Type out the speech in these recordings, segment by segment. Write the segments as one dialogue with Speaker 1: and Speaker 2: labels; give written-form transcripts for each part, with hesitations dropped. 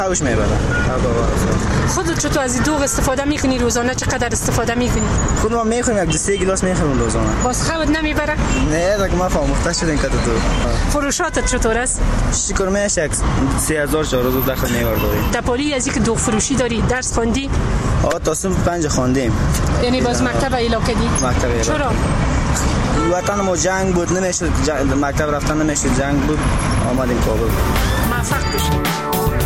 Speaker 1: خوش میبرم.
Speaker 2: خودت چطور از این دوغ استفاده میکنی روزانه؟ چقدر استفاده میکنی؟
Speaker 1: خودم میخورم یک 2 گلاس میخورم روزانه.
Speaker 2: باز خودت نمیبره؟
Speaker 1: نه دیگه ما فهمیده شدیم که تو
Speaker 2: فروشاتت چطور است؟
Speaker 1: شکر میشه 3000 400 داخل میوردیم.
Speaker 2: تپالی از اینکه دوغ فروشی داری درس خواندی؟
Speaker 1: تا صنف 5 خواندیم.
Speaker 2: یعنی باز مکتب علاقه دی؟
Speaker 1: مکتب.
Speaker 2: چرا؟
Speaker 1: وطن ما جنگ بود نمیشد مکتب رفتن نمیشد جنگ بود آمدیم کابل.
Speaker 2: موفق باشید.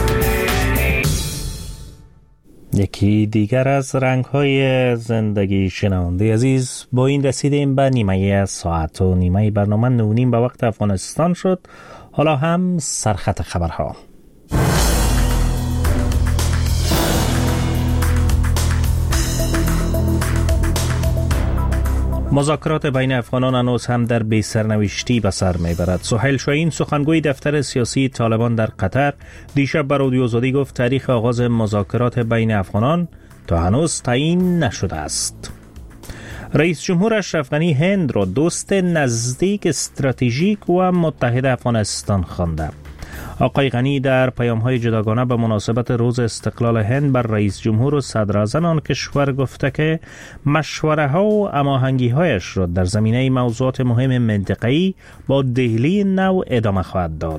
Speaker 3: یکی دیگر از رنگ‌های زندگی شنونده عزیز، با این رسیدیم به نیمه ساعت و نیمه برنامه 9:30 به وقت افغانستان شد. حالا هم سرخط خبرها. مذاکرات بین افغانان هنوز هم در بی سرنوشتی به سر میبرد. سهیل شاهین سخنگوی دفتر سیاسی طالبان در قطر دیشب به رادیو آزادی گفت تاریخ آغاز مذاکرات بین افغانان تا هنوز تعیین نشده است. رئیس جمهور اشرف غنی هند را دوست نزدیک استراتژیک و متحد افغانستان خوانده. آقای غنی در پیام‌های جداگانه به مناسبت روز استقلال هند بر رئیس جمهور و صدراعظم آن کشور گفته که مشوره‌ها و هماهنگی‌هایش را در زمینه موضوعات مهم منطقه‌ای با دهلی نو ادامه خواهد داد.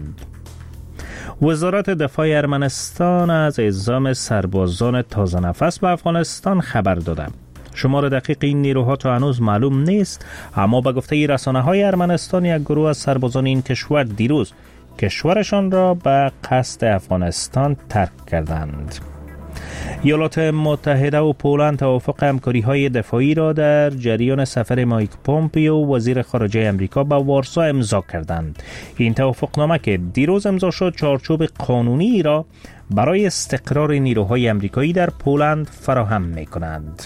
Speaker 3: وزارت دفاع ارمنستان از اعزام سربازان تازه نفس به افغانستان خبر داده. شمار دقیق این نیروها تا هنوز معلوم نیست، اما به گفته رسانه‌های ارمنستان یک گروه از سربازان این کشور دیروز کشورشان را به قصد افغانستان ترک کردند. ایالات متحده و پولند توافق همکاری‌های دفاعی را در جریان سفر مایک پومپیو وزیر خارجه امریکا به وارسا امضا کردند. این توافقنامه که دیروز امضا شد چارچوب قانونی را برای استقرار نیروهای امریکایی در پولند فراهم می‌کند.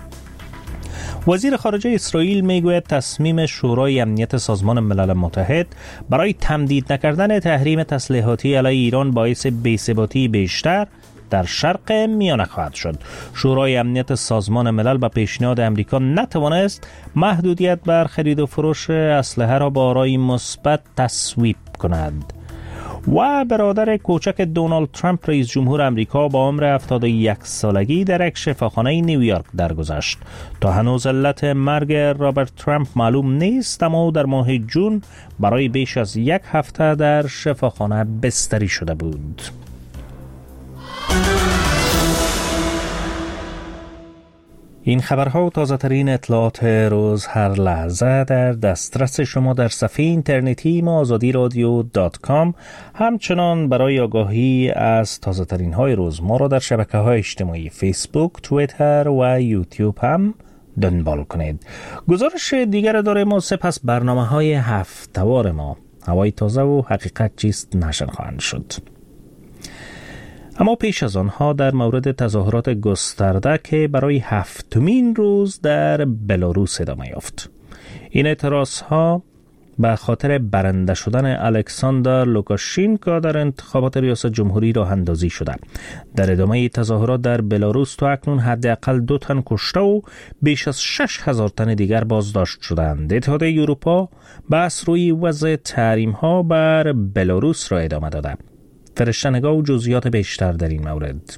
Speaker 3: وزیر خارجه اسرائیل میگوید تصمیم شورای امنیت سازمان ملل متحد برای تمدید نکردن تحریم تسلیحاتی علیه ایران باعث بی‌ثباتی بیشتر در شرق میانه خواهد شد. شورای امنیت سازمان ملل به پیشنهاد امریکا نتوانست محدودیت بر خرید و فروش اسلحه را با آرای مثبت تصویب کند. و برادر کوچک دونالد ترامپ رئیس جمهور امریکا با عمر 71 سالگی در یک شفاخانه نیویورک درگذشت. تا هنوز علت مرگ رابرت ترامپ معلوم نیست، اما در ماه جون برای بیش از 1 هفته در شفاخانه بستری شده بود. این خبرها و تازه ترین اطلاعات روز هر لحظه در دسترس شما در صفحه اینترنتی ما azadiradio.com. همچنان برای آگاهی از تازه ترین های روز ما را در شبکه های اجتماعی فیسبوک، توییتر و یوتیوب هم دنبال کنید. گزارش دیگر داریم و سپس برنامه های هفته‌وار ما. هوای تازه و حقیقت چیست نشر خواهند شد. اما پیش از آنها در مورد تظاهرات گسترده که برای 7مین روز در بلاروس ادامه یافت. این اعتراضها به خاطر برنده شدن الکساندر لوکاشینکو در انتخابات ریاست جمهوری راه اندازی شده. در ادامه تظاهرات در بلاروس تا اکنون حداقل 2 تن کشته و بیش از 6000 تن دیگر بازداشت شدند. اتحادیه اروپا بحث روی وضع تحریم‌ها بر بلاروس را ادامه داده. فرشته‌نگاه و جزئیات بیشتر در این مورد.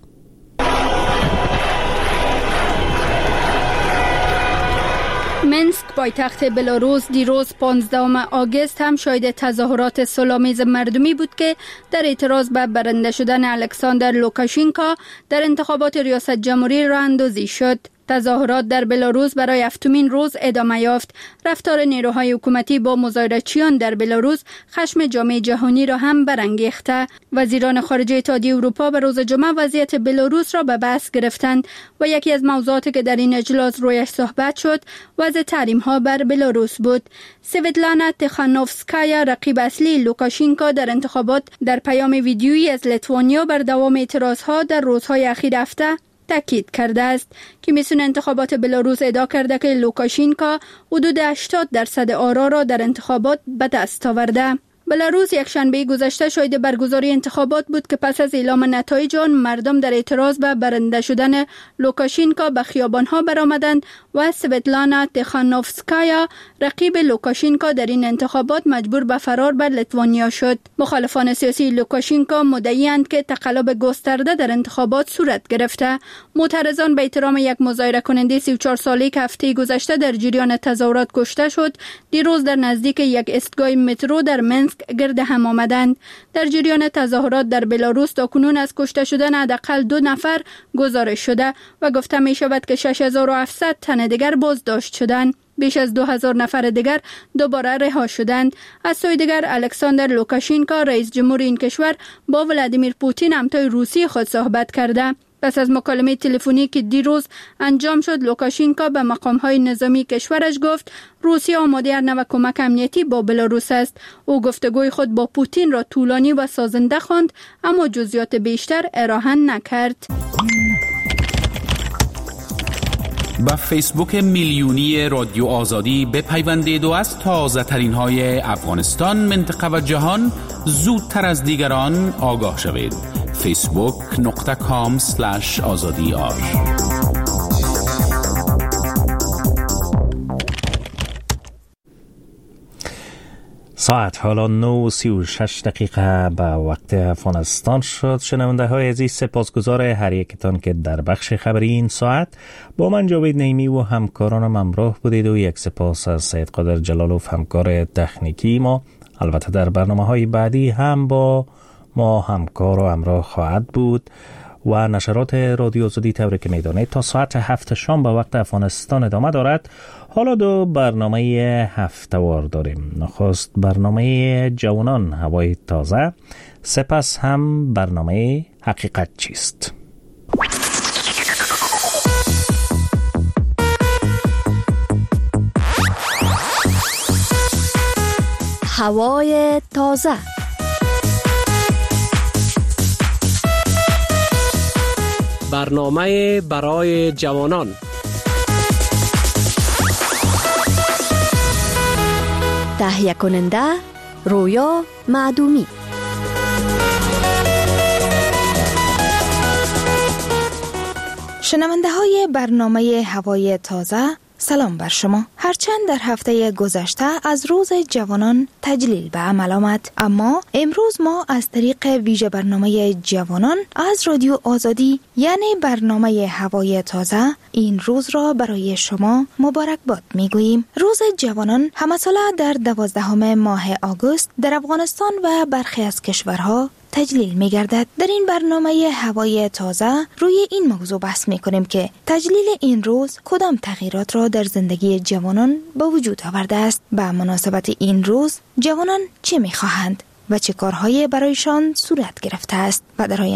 Speaker 4: منسک پایتخت بلاروس دیروز 15 آگوست هم شاهد تظاهرات صلح‌آمیز مردمی بود که در اعتراض به برنده شدن الکساندر لوکاشینکو در انتخابات ریاست جمهوری راه اندازی شد. تظاهرات در بلاروس برای 7مین روز ادامه یافت. رفتار نیروهای حکومتی با مظاهره‌چیان در بلاروس خشم جامعه جهانی را هم برانگیخته. وزیران خارجه اتحادیه اروپا به روز جمعه وضعیت بلاروس را به بحث گرفتند و یکی از موضوعاتی که در این اجلاس رویش صحبت شد وضع تحریم‌ها بر بلاروس بود. سویدلانا تیخانوفسکایا رقیب اصلی لوکاشینکو در انتخابات در پیام ویدیویی از لیتوانیا بر دوام اعتراضها در روزهای اخیر هفته تاکید کرده است. کمیسیون انتخابات بلاروس ادعا کرده که لوکاشینکو حدود 80% آرا را در انتخابات به دست آورده. بلاروس یک شنبه گذشته شاهد برگزاری انتخابات بود که پس از اعلام نتایج آن مردم در اعتراض به برنده شدن لوکاشینکا به خیابان‌ها برآمدند و سویتلانا تیخانوفسکایا رقیب لوکاشینکا در این انتخابات مجبور به فرار به لیتوانیا شد. مخالفان سیاسی لوکاشینکا مدعی‌اند که تقلب گسترده در انتخابات صورت گرفته. معترضان به احترام یک مظاهره کننده 34 ساله‌ای که هفته گذشته در جریان تظاهرات کشته شد، دیروز در نزدیک یک ایستگاه مترو در منسک گرد هم آمدند. در جریان تظاهرات در بلاروس تاکنون از کشته شدن حداقل 2 نفر گزارش شده و گفته می شود که 6700 تن دیگر بازداشت شدند. بیش از 2000 نفر دیگر دوباره رها شدند. از سوی دیگر الکساندر لوکاشینکا رئیس جمهور این کشور با ولادیمیر پوتین همتای روسی خود صحبت کرده. پس از مکالمه تلفنی که دیروز انجام شد، لوکاشینکا به مقام‌های نظامی کشورش گفت روسیه آماده هر نوع کمک امنیتی با بلاروس است. او گفتگوی خود با پوتین را طولانی و سازنده خواند، اما جزئیات بیشتر ارائه نکرد.
Speaker 5: با فیسبوک میلیونی رادیو آزادی بپیوندید و از تازه ترین های افغانستان، منطقه و جهان زودتر از دیگران آگاه شوید. facebook.com/azadi.
Speaker 3: ساعت حالا 9:36 دقیقه به وقت افغانستان شد. شنونده های عزیز، سپاسگزار هر یکتان که در بخش خبری این ساعت با من جاوید نیمی و همکارانم همراه بودید و یک سپاس از سید قادر جلالوف همکار تکنیکی ما. البته در برنامه های بعدی هم با ما همکار و همراه خواهد بود و نشرات رادیو آزادی طوری که میدانید تا ساعت 7 شام به وقت افغانستان ادامه دارد. حالا 2 برنامه هفته‌وار داریم. نخست برنامه جوانان هوای تازه، سپس هم برنامه حقیقت چیست.
Speaker 6: هوای تازه.
Speaker 7: برنامه برای جوانان.
Speaker 6: تهیه کننده رویا معدومی.
Speaker 8: شنونده های برنامه هوای تازه، سلام بر شما. هرچند در هفته گذشته از روز جوانان تجلیل به عمل آمد، اما امروز ما از طریق ویژه برنامه جوانان از رادیو آزادی یعنی برنامه هوای تازه این روز را برای شما مبارکباد میگوییم. روز جوانان همه ساله در 12 ماه آگوست در افغانستان و برخی از کشورها تجلیل می گردد. در این برنامه هوای تازه روی این موضوع بحث می کنیم که تجلیل این روز کدام تغییرات را در زندگی جوانان به وجود آورده است. به مناسبت این روز جوانان چه می خواهند و چه کارهایی برایشان صورت گرفته است و در